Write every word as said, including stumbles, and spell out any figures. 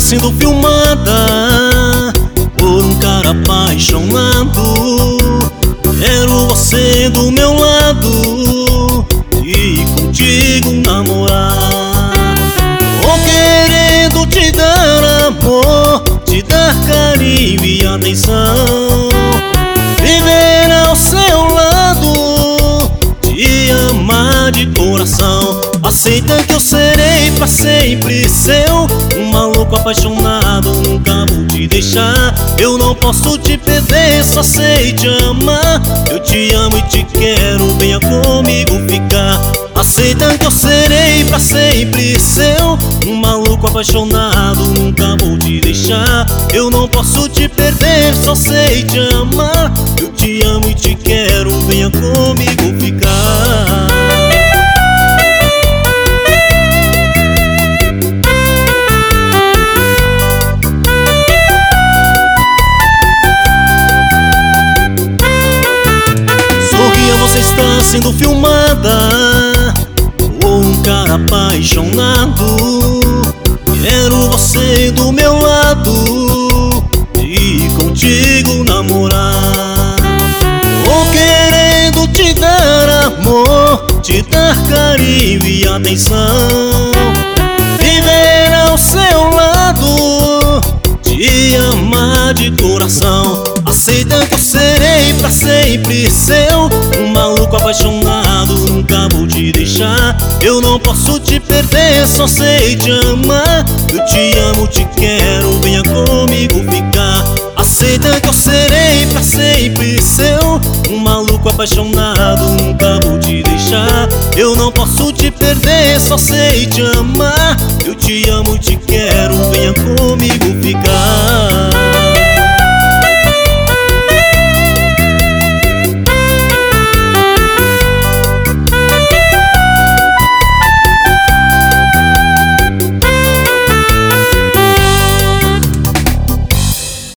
sendo filmada por um cara apaixonado. Quero você do meu lado e contigo namorar. Tô querendo te dar amor, te dar carinho e atenção, viver ao seu lado, te amar de coração. Aceita que eu serei pra sempre seu, um maluco apaixonado, nunca vou te deixar. Eu não posso te perder, só sei te amar. Eu te amo e te quero, venha comigo ficar. Aceita que eu serei pra sempre seu, um maluco apaixonado, nunca vou te deixar. Eu não posso te perder, só sei te amar. Eu te amo e te quero, venha comigo ficar. Você está sendo filmada por um cara apaixonado. Quero você do meu lado e contigo namorar. Tô querendo te dar amor, te dar carinho e atenção, viver ao seu lado, te amar de coração. Aceita que eu serei pra sempre seu, um maluco apaixonado, nunca vou te deixar. Eu não posso te perder, só sei te amar. Eu te amo, te quero, venha comigo ficar. Aceita que eu serei pra sempre seu, um maluco apaixonado, nunca vou te deixar. Eu não posso te perder, só sei te amar. Eu te amo, te quero, venha comigo ficar.